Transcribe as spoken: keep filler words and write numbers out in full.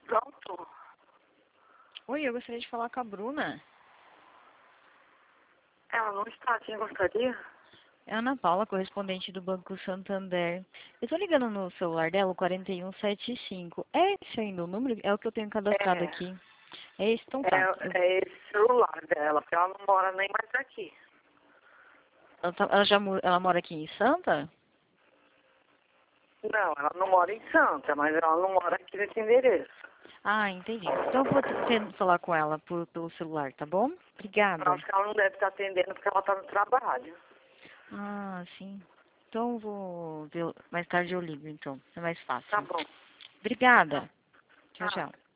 Pronto. Oi, eu gostaria de falar com a Bruna. Ela não está. Quem gostaria? É a Ana Paula, correspondente do Banco Santander. Eu tô ligando no celular dela, o quatro um sete cinco. É esse ainda o número? É o que eu tenho cadastrado É. aqui. É esse? Então tá. Eu- É, é esse celular dela, porque ela não mora nem mais aqui. Ela, tá- ela já mo- ela mora aqui em Santa? Não, ela não mora em Santa, mas ela não mora aqui nesse endereço. Ah, entendi. Então eu vou tentar falar com ela por, pelo celular, tá bom? Eu Obrigada. acho que ela não deve estar atendendo porque ela está no trabalho. Ah, sim. Então eu vou ver. Mais tarde eu ligo, então. É mais Tá fácil. bom. Obrigada. Tchau, Tá. tchau.